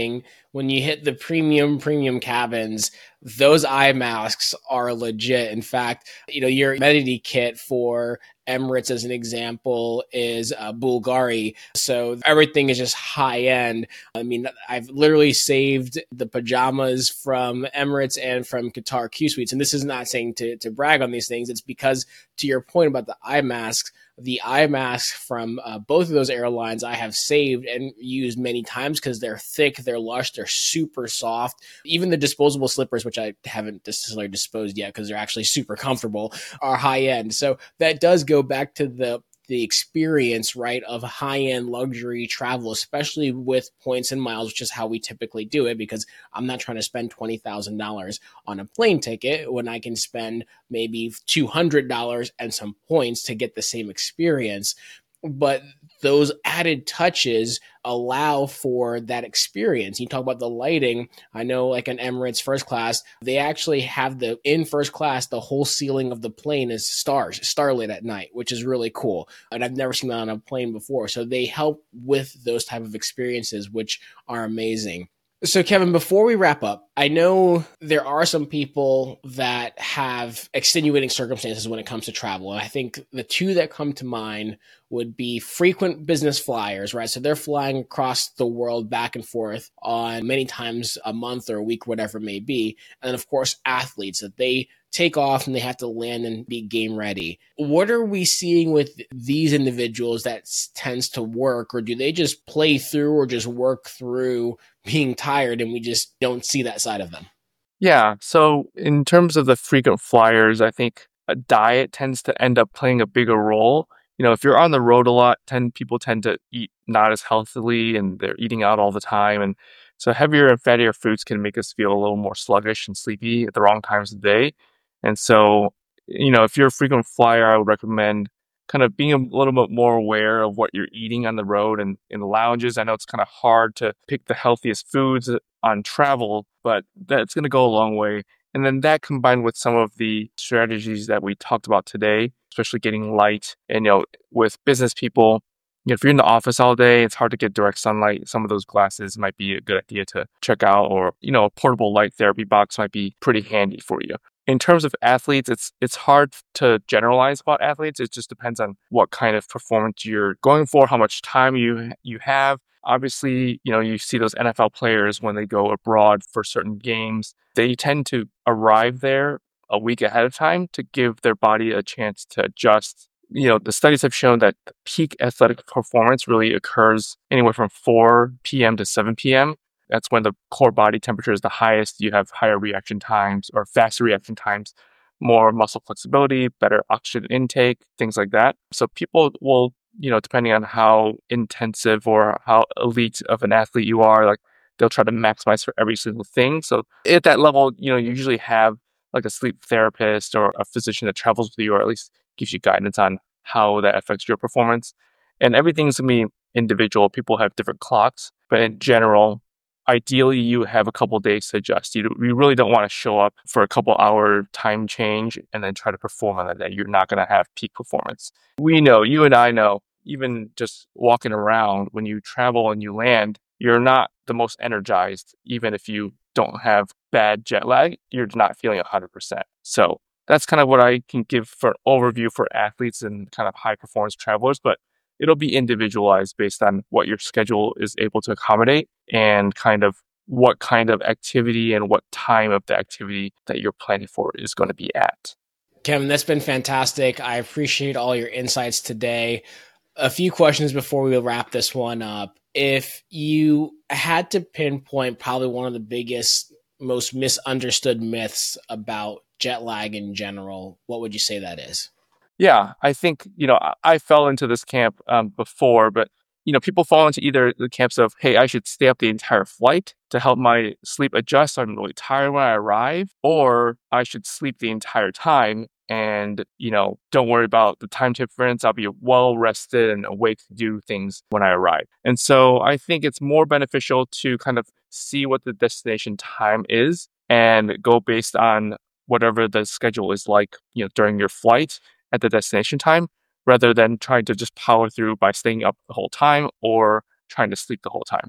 when you hit the premium, premium cabins, those eye masks are legit. In fact, you know, your amenity kit for Emirates, as an example, is uh, Bulgari. So everything is just high end. I mean, I've literally saved the pajamas from Emirates and from Qatar Q Suites. And this is not saying to, to brag on these things. It's because, to your point about the eye masks, the eye masks from uh, both of those airlines I have saved and used many times because they're thick, they're lush, they're super soft. Even the disposable slippers, which I haven't necessarily disposed yet because they're actually super comfortable, are high end. So that does go back to the the experience, right, of high-end luxury travel, especially with points and miles, which is how we typically do it, because I'm not trying to spend twenty thousand dollars on a plane ticket when I can spend maybe two hundred dollars and some points to get the same experience. But those added touches allow for that experience. You talk about the lighting. I know like an Emirates first class, they actually have the, in first class, the whole ceiling of the plane is stars, starlit at night, which is really cool. And I've never seen that on a plane before. So they help with those type of experiences, which are amazing. So Kevin, before we wrap up, I know there are some people that have extenuating circumstances when it comes to travel. And I think the two that come to mind would be frequent business flyers, right? So they're flying across the world back and forth on many times a month or a week, whatever it may be. And then of course, athletes that they take off and they have to land and be game ready. What are we seeing with these individuals that tends to work, or do they just play through or just work through being tired and we just don't see that side of them? Yeah. So in terms of the frequent flyers, I think a diet tends to end up playing a bigger role. You know, if you're on the road a lot, tend people tend to eat not as healthily and they're eating out all the time. And so heavier and fattier foods can make us feel a little more sluggish and sleepy at the wrong times of the day. And so, you know, if you're a frequent flyer, I would recommend kind of being a little bit more aware of what you're eating on the road and in the lounges. I know it's kind of hard to pick the healthiest foods on travel, but that's going to go a long way. And then that combined with some of the strategies that we talked about today, especially getting light, and, you know, with business people, you know, if you're in the office all day, it's hard to get direct sunlight. Some of those glasses might be a good idea to check out, or, you know, a portable light therapy box might be pretty handy for you. In terms of athletes, it's it's hard to generalize about athletes. It just depends on what kind of performance you're going for, how much time you you have. Obviously, you know, you see those N F L players when they go abroad for certain games, they tend to arrive there a week ahead of time to give their body a chance to adjust. You know, the studies have shown that peak athletic performance really occurs anywhere from four p.m. to seven p.m. That's when the core body temperature is the highest. You have higher reaction times or faster reaction times, more muscle flexibility, better oxygen intake, things like that. So people will, you know, depending on how intensive or how elite of an athlete you are, like they'll try to maximize for every single thing. So at that level, you know, you usually have like a sleep therapist or a physician that travels with you, or at least gives you guidance on how that affects your performance. And everything's going to be individual. People have different clocks, but in general, ideally, you have a couple days to adjust. You, you really don't want to show up for a couple hour time change and then try to perform on that day. You're not going to have peak performance. We know, you and I know, even just walking around, when you travel and you land, you're not the most energized. Even if you don't have bad jet lag, you're not feeling one hundred percent. So that's kind of what I can give for an overview for athletes and kind of high performance travelers. But it'll be individualized based on what your schedule is able to accommodate and kind of what kind of activity and what time of the activity that you're planning for is going to be at. Kevin, that's been fantastic. I appreciate all your insights today. A few questions before we wrap this one up. If you had to pinpoint probably one of the biggest, most misunderstood myths about jet lag in general, what would you say that is? Yeah, I think, you know, I, I fell into this camp um, before, but, you know, people fall into either the camps of, hey, I should stay up the entire flight to help my sleep adjust so I'm really tired when I arrive, or I should sleep the entire time and, you know, don't worry about the time difference. I'll be well rested and awake to do things when I arrive. And so I think it's more beneficial to kind of see what the destination time is and go based on whatever the schedule is like, you know, during your flight at the destination time, rather than trying to just power through by staying up the whole time or trying to sleep the whole time.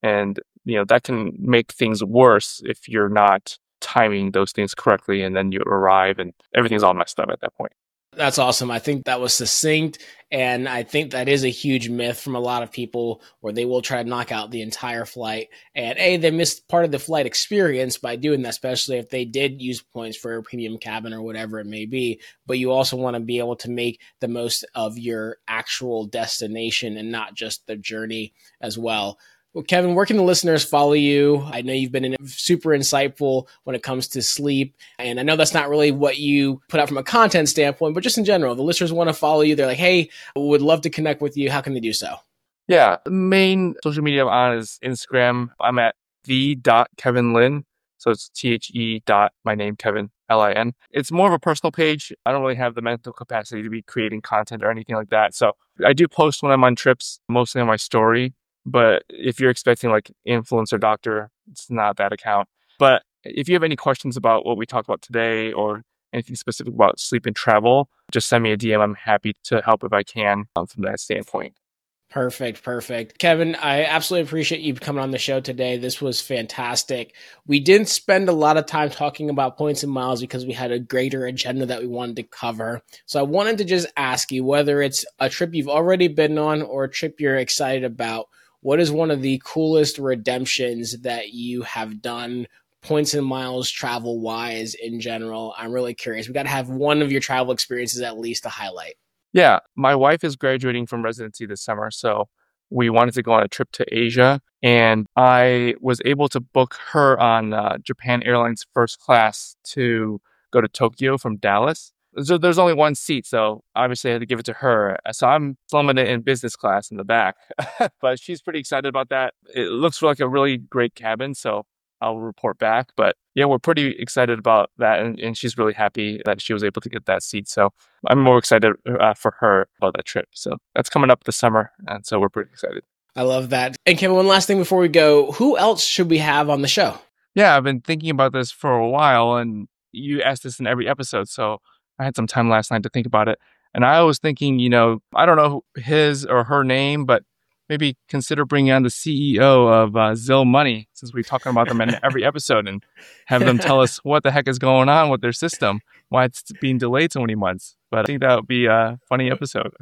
And, you know, that can make things worse if you're not timing those things correctly. And then you arrive and everything's all messed up at that point. That's awesome. I think that was succinct. And I think that is a huge myth from a lot of people where they will try to knock out the entire flight. And A, they missed part of the flight experience by doing that, especially if they did use points for a premium cabin or whatever it may be. But you also want to be able to make the most of your actual destination and not just the journey as well. Well, Kevin, where can the listeners follow you? I know you've been in, super insightful when it comes to sleep. And I know that's not really what you put out from a content standpoint, but just in general, the listeners want to follow you. They're like, hey, would love to connect with you. How can they do so? Yeah. The main social media I'm on is Instagram. I'm at the dot Kevin Lin. So it's T H E dot my name, Kevin, L I N. It's more of a personal page. I don't really have the mental capacity to be creating content or anything like that. So I do post when I'm on trips, mostly on my story. But if you're expecting like influencer doctor, it's not that account. But if you have any questions about what we talked about today or anything specific about sleep and travel, just send me a D M. I'm happy to help if I can um, from that standpoint. Perfect. Perfect. Kevin, I absolutely appreciate you coming on the show today. This was fantastic. We didn't spend a lot of time talking about points and miles because we had a greater agenda that we wanted to cover. So I wanted to just ask you whether it's a trip you've already been on or a trip you're excited about. What is one of the coolest redemptions that you have done, points and miles travel wise in general? I'm really curious. We got to have one of your travel experiences at least to highlight. Yeah, my wife is graduating from residency this summer, so we wanted to go on a trip to Asia, and I was able to book her on uh, Japan Airlines first class to go to Tokyo from Dallas. So there's only one seat, so obviously I had to give it to her. So I'm slumming it in business class in the back. But she's pretty excited about that. It looks like a really great cabin, so I'll report back. But yeah, we're pretty excited about that, and, and she's really happy that she was able to get that seat. So I'm more excited uh, for her about that trip. So that's coming up this summer, and so we're pretty excited. I love that. And Kevin, one last thing before we go, who else should we have on the show? Yeah, I've been thinking about this for a while, and you ask this in every episode, so I had some time last night to think about it. And I was thinking, you know, I don't know his or her name, but maybe consider bringing on the C E O of uh, Zill Money, since we're talking about them in every episode, and have them tell us what the heck is going on with their system, why it's being delayed so many months. But I think that would be a funny episode.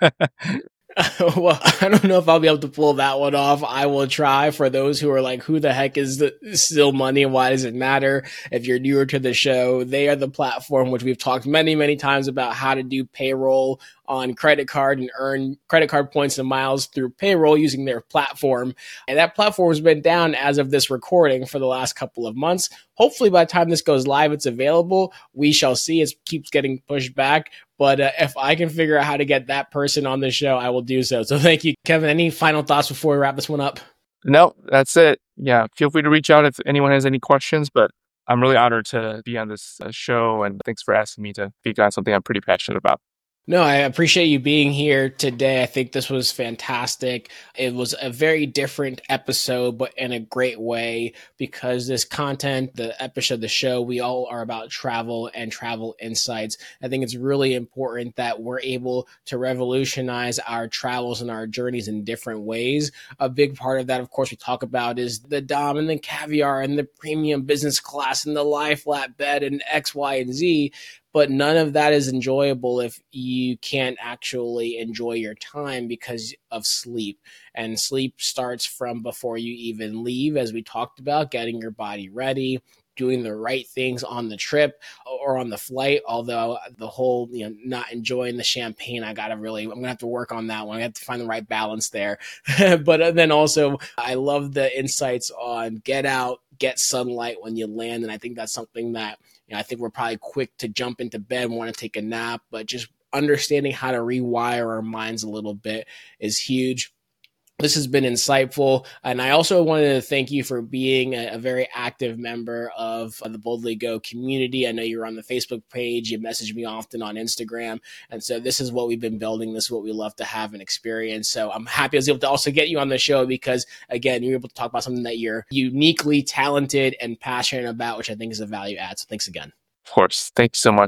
Well, I don't know if I'll be able to pull that one off. I will try. For those who are like, who the heck is the Zill Money and why does it matter? If you're newer to the show, they are the platform which we've talked many, many times about how to do payroll on credit card and earn credit card points and miles through payroll using their platform. And that platform has been down as of this recording for the last couple of months. Hopefully by the time this goes live, it's available. We shall see. It keeps getting pushed back. But uh, if I can figure out how to get that person on the show, I will do so. So thank you, Kevin. Any final thoughts before we wrap this one up? No, that's it. Yeah, feel free to reach out if anyone has any questions. But I'm really honored to be on this uh, show. And thanks for asking me to speak on something I'm pretty passionate about. No, I appreciate you being here today. I think this was fantastic. It was a very different episode, but in a great way, because this content, the episode, the show, we all are about travel and travel insights. I think it's really important that we're able to revolutionize our travels and our journeys in different ways. A big part of that, of course, we talk about is the Dom and the caviar and the premium business class and the lie flat bed and X, Y, and Z. But none of that is enjoyable if you can't actually enjoy your time because of sleep. And sleep starts from before you even leave, as we talked about, getting your body ready, doing the right things on the trip or on the flight. Although the whole, you know, not enjoying the champagne, I got to really, I'm going to have to work on that one. I have to find the right balance there. But then also, I love the insights on get out, get sunlight when you land. And I think that's something that, you know, I think we're probably quick to jump into bed and want to take a nap, but just understanding how to rewire our minds a little bit is huge. This has been insightful. And I also wanted to thank you for being a, a very active member of, of the Boldly Go community. I know you're on the Facebook page. You message me often on Instagram. And so this is what we've been building. This is what we love to have and experience. So I'm happy I was able to also get you on the show because, again, you're able to talk about something that you're uniquely talented and passionate about, which I think is a value add. So thanks again. Of course. Thanks so much.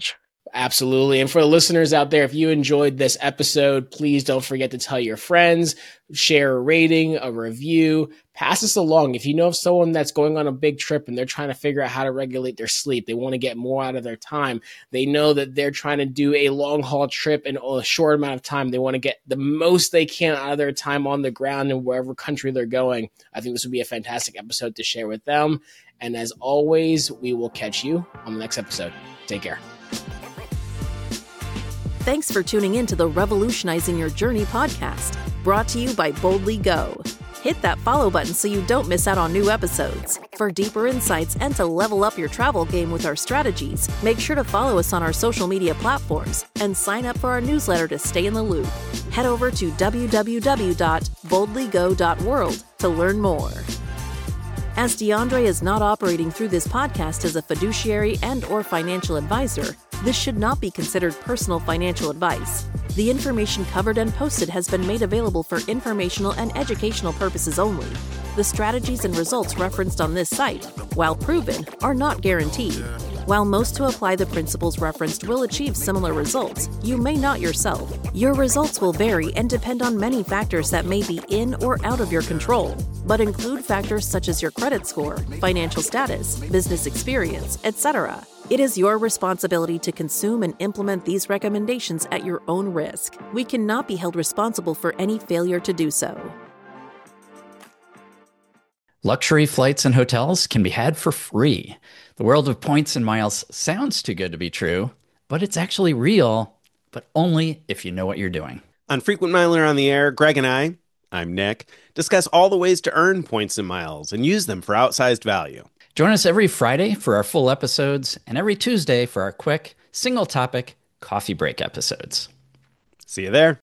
Absolutely. And for the listeners out there, if you enjoyed this episode, please don't forget to tell your friends, share a rating, a review, pass this along. If you know of someone that's going on a big trip and they're trying to figure out how to regulate their sleep, they want to get more out of their time, they know that they're trying to do a long haul trip in a short amount of time, they want to get the most they can out of their time on the ground in wherever country they're going, I think this would be a fantastic episode to share with them. And as always, we will catch you on the next episode. Take care. Thanks for tuning in to the Revolutionizing Your Journey podcast, brought to you by Boldly Go. Hit that follow button so you don't miss out on new episodes. For deeper insights and to level up your travel game with our strategies, make sure to follow us on our social media platforms and sign up for our newsletter to stay in the loop. Head over to w w w dot boldly go dot world to learn more. As DeAndre is not operating through this podcast as a fiduciary and or financial advisor, this should not be considered personal financial advice. The information covered and posted has been made available for informational and educational purposes only. The strategies and results referenced on this site, while proven, are not guaranteed. While most who apply the principles referenced will achieve similar results, you may not yourself. Your results will vary and depend on many factors that may be in or out of your control, but include factors such as your credit score, financial status, business experience, et cetera. It is your responsibility to consume and implement these recommendations at your own risk. We cannot be held responsible for any failure to do so. Luxury flights and hotels can be had for free. The world of points and miles sounds too good to be true, but it's actually real, but only if you know what you're doing. On Frequent Miler on the Air, Greg and I, I'm Nick, discuss all the ways to earn points and miles and use them for outsized value. Join us every Friday for our full episodes and every Tuesday for our quick, single-topic coffee break episodes. See you there.